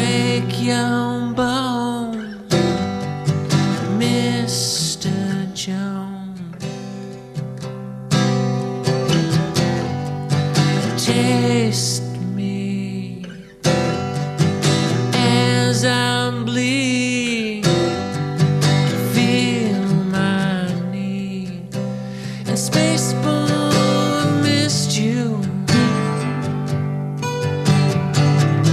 break your bone, Mr. Jones. Taste me as I bleed, feel my need, and space.